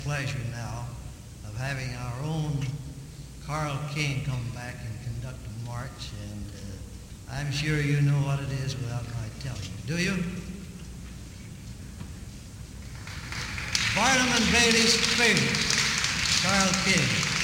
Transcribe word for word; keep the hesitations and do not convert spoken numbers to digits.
pleasure now of having our own Carl King come back and conduct a march, and uh, I'm sure you know what it is without my telling you. Do you? Barnum and Bailey's favorite, Carl King.